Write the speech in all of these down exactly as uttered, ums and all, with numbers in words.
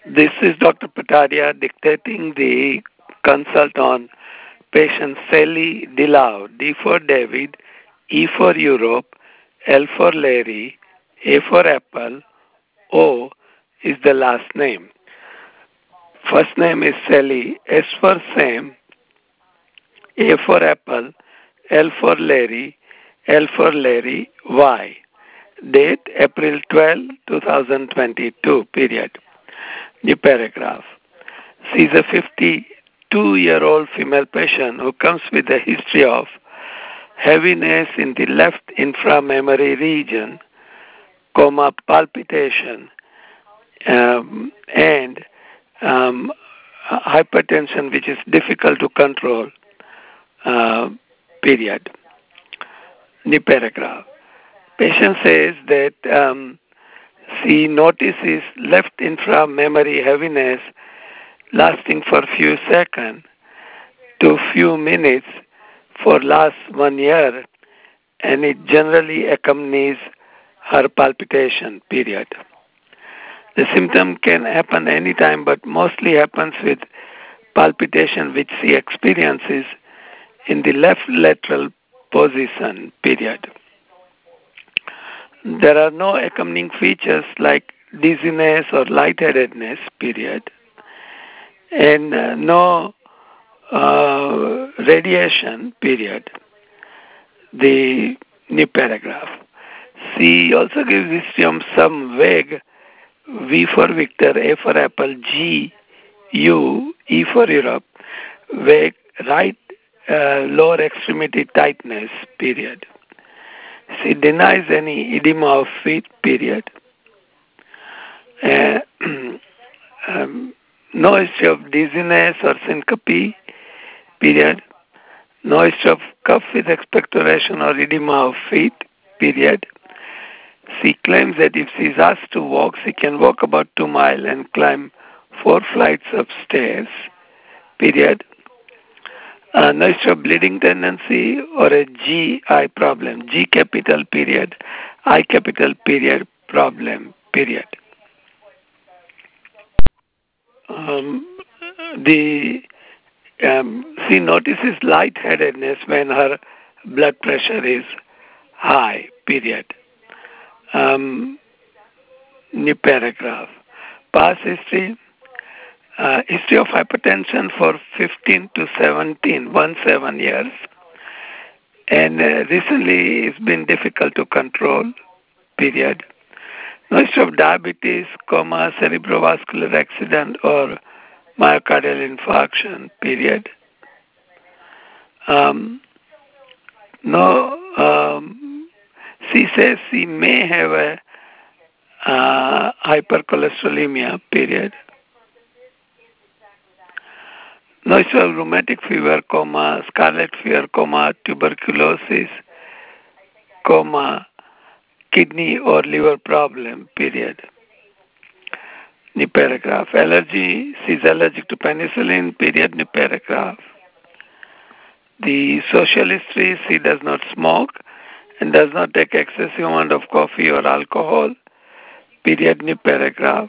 This is Doctor Patadia dictating the consult on patient Sally Dilau, D for David, E for Europe, L for Larry, A for Apple, O is the last name. First name is Sally, S for Sam, A for Apple, L for Larry, L for Larry, Y. Date April twelfth, twenty twenty-two, period. New paragraph. She is a fifty-two-year-old female patient who comes with a history of heaviness in the left inframammary region, coma palpitation, um, and um, hypertension, which is difficult to control, uh, period. New paragraph. Patient says that um, she notices left inframammary heaviness lasting for few seconds to few minutes for last one year, and it generally accompanies her palpitation, period. The symptom can happen anytime, but mostly happens with palpitation which she experiences in the left lateral position, period. There are no accompanying features like dizziness or lightheadedness, period, and uh, no uh, radiation, period. The new paragraph. She also gives history of some vague V for Victor, A for Apple, G, U, E for Europe, vague right uh, lower extremity tightness, period. She denies any edema of feet, period. Uh, um, no history of dizziness or syncope, period. No history of cough with expectoration or edema of feet, period. She claims that if she is asked to walk, she can walk about two miles and climb four flights of stairs, period. Uh, no history of bleeding tendency or a G I problem, G capital period, I capital period problem, period. Um, the um, she notices lightheadedness when her blood pressure is high, period. Um, new paragraph. Past history. Uh, history of hypertension for fifteen to seventeen, one seven years. And uh, recently it's been difficult to control, period. No history of diabetes, coma, cerebrovascular accident, or myocardial infarction, period. Um, no, um, she says she may have a uh, hypercholesterolemia, period. No history of rheumatic fever, coma, scarlet fever, coma, tuberculosis, coma, kidney or liver problem, period. New paragraph. Allergy, she is allergic to penicillin, period, new paragraph. The social history, she does not smoke and does not take excessive amount of coffee or alcohol, period, new paragraph.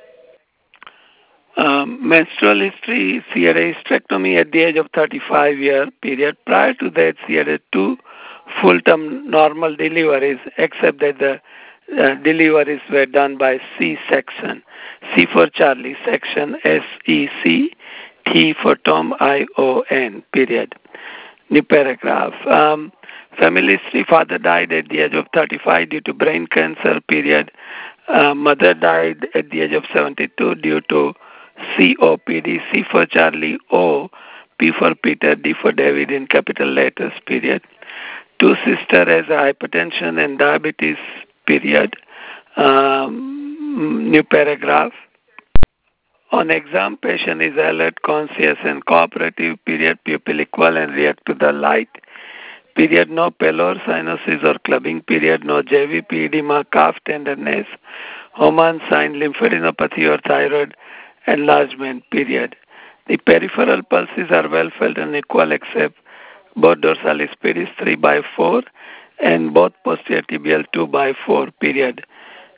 Um, menstrual history, she had a hysterectomy at the age of thirty-five year period. Prior to that, she had a two full-term normal deliveries, except that the uh, deliveries were done by C-section. C for Charlie, section, S E C, T for Tom, I O N, period. New paragraph. Um, family history, father died at the age of thirty-five due to brain cancer, period. Uh, mother died at the age of seventy-two due to C O P D, C for Charlie, O, P for Peter, D for David in capital letters, period. Two sisters has hypertension and diabetes, period. Um, new paragraph. On exam, patient is alert, conscious, and cooperative, period, pupil equal and react to the light, period, no pallor, cyanosis or clubbing, period, no J V P, edema, calf tenderness, hormone sign, lymphadenopathy or thyroid enlargement, period. The peripheral pulses are well felt and equal except both dorsalis pedis three by four and both posterior tibial two by four, period.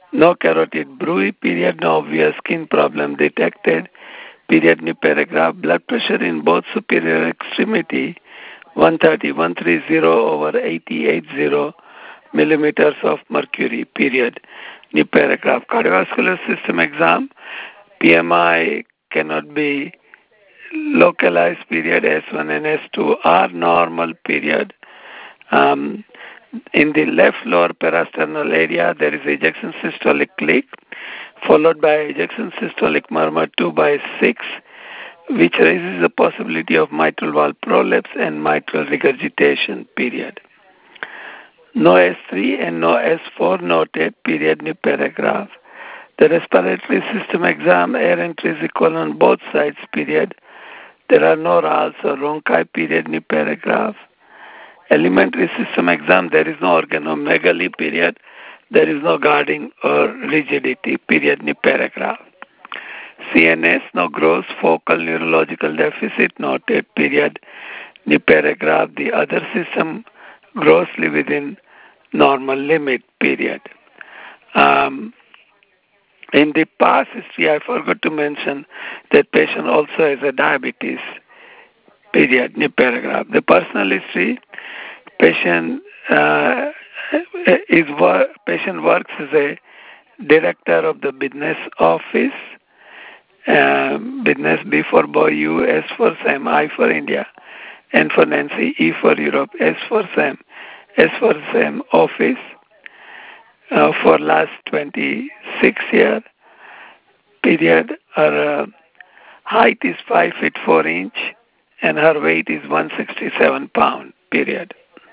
No carotid bruit, period, no obvious skin problem detected, period, new paragraph, blood pressure in both superior extremity, one thirty, one thirty over eighty, eighty millimeters of mercury, period, new paragraph. Cardiovascular system exam, P M I cannot be localized, period, S one and S two are normal, period. Um, in the left lower parasternal area, there is ejection systolic click, followed by ejection systolic murmur two by six, which raises the possibility of mitral valve prolapse and mitral regurgitation, period. No S three and no S four noted, period, new paragraph. The respiratory system exam, air entry is equal on both sides, period. There are no R A Ls or rhonchi, period, new paragraph. Alimentary system exam, there is no organomegaly, period. There is no guarding or rigidity, period, new paragraph. C N S, no gross focal neurological deficit noted, period, new paragraph. The other system grossly within normal limit, period. Um, in the past history, I forgot to mention that patient also has a diabetes, period, new paragraph. The personal history, patient uh, is patient works as a director of the business office, uh, business B for boy, U, S for Sam, I for India, N for Nancy, E for Europe, S for Sam, S for Sam office uh, for last twenty-six year period. Her uh, height is five feet four inch and her weight is one hundred sixty-seven pound, period.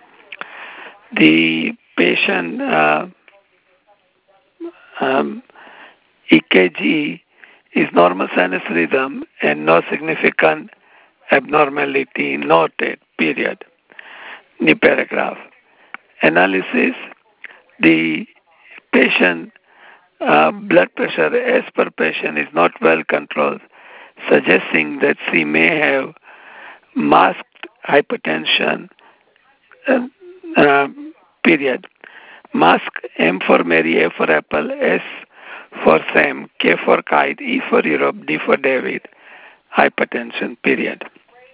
The patient uh, um, E K G is normal sinus rhythm and no significant abnormality noted, period. New paragraph. Analysis, the patient uh, blood pressure as per patient is not well controlled, suggesting that she may have masked hypertension, uh, uh, period. Mask, M for Mary, A for Apple, S for Sam, K for Kite, E for Europe, D for David, hypertension, period.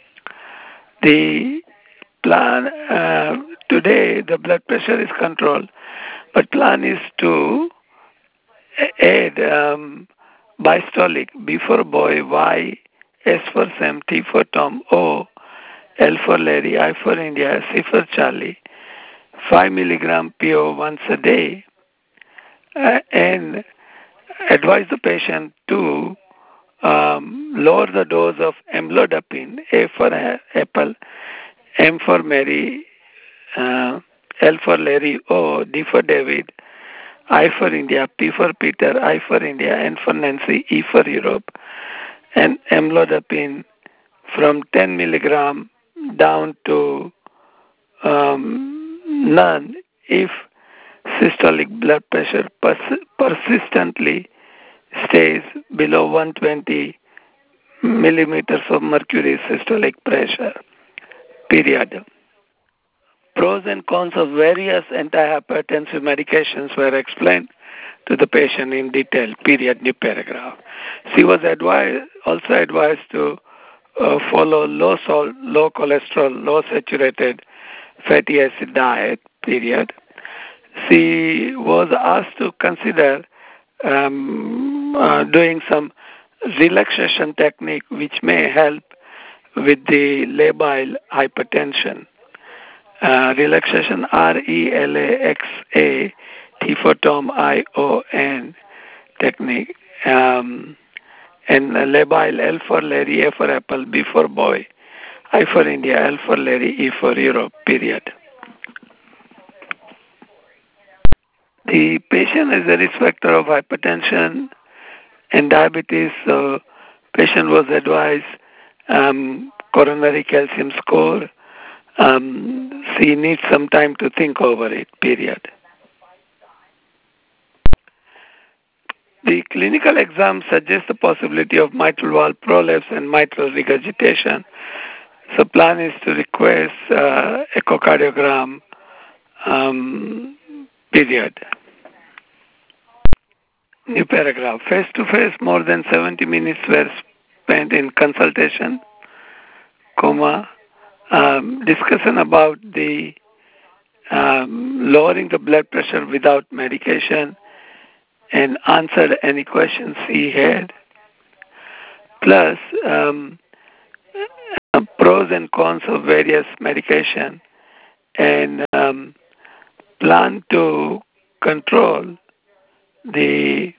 The plan, uh, today the blood pressure is controlled, but plan is to add um, bystolic, B for boy, Y, S for Sam, T for Tom, O, L for Larry, I for India, C for Charlie, five milligram P O once a day, uh, and advise the patient to um, lower the dose of amlodipine, A for Apple, M for Mary, uh, L for Larry, O, D for David, I for India, P for Peter, I for India, N for Nancy, E for Europe, and amlodipine from ten milligram down to um, none if systolic blood pressure pers- persistently stays below one hundred twenty millimeters of mercury systolic pressure, period. Pros and cons of various antihypertensive medications were explained to the patient in detail, period, new paragraph. She was advised, also advised to uh, follow low salt, low cholesterol, low saturated fatty acid diet, period. She was asked to consider um, uh, doing some relaxation technique which may help with the labile hypertension. Uh, relaxation, R E L A X A, T for Tom, I O N technique. Um, and labile, L for Larry, A for Apple, B for boy, I for India, L for Larry, E for Europe, period. The patient is a risk factor of hypertension and diabetes, so patient was advised um, coronary calcium score. Um, she needs some time to think over it, period. The clinical exam suggests the possibility of mitral valve prolapse and mitral regurgitation. So plan is to request uh, echocardiogram, um, period. New paragraph. Face-to-face, more than seventy minutes were spent in consultation, comma, um, discussion about the um, lowering the blood pressure without medication, and answered any questions he had, plus um, uh, pros and cons of various medication, and um, plan to control the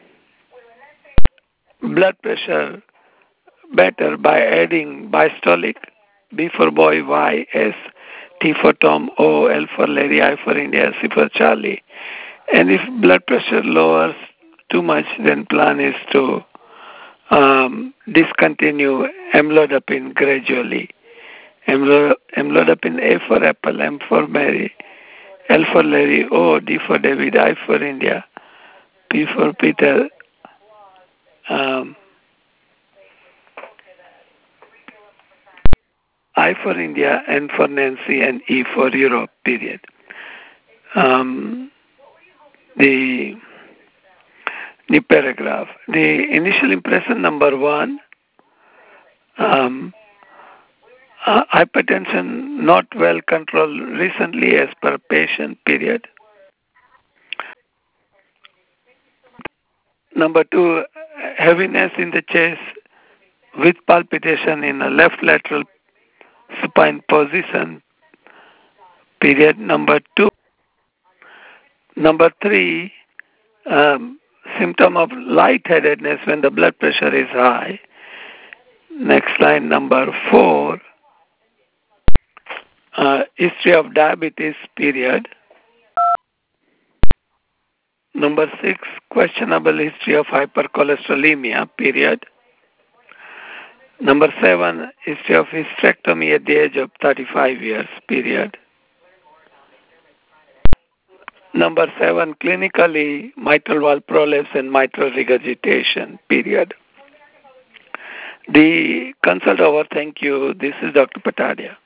blood pressure better by adding biastolic, B for boy, Y, S, T for Tom, O, L for Larry, I for India, C for Charlie. And if blood pressure lowers too much, then plan is to um, discontinue amlodipine gradually. Amlo- amlodipine, A for Apple, M for Mary, L for Larry, O, D for David, I for India, P for Peter, um, I for India, N for Nancy, and E for Europe, period. Um, the new paragraph. The initial impression number one, um, uh, hypertension not well controlled recently as per patient, period. Number two, heaviness in the chest with palpitation in a left lateral supine position, period. Number two. Number three, um, symptom of lightheadedness when the blood pressure is high. Next line, number four, uh, history of diabetes, period. Number six, questionable history of hypercholesterolemia, period. Number seven, history of hysterectomy at the age of thirty-five years, period. Number seven, clinically mitral valve prolapse and mitral regurgitation, period. The consult over. Thank you. This is Doctor Patadia.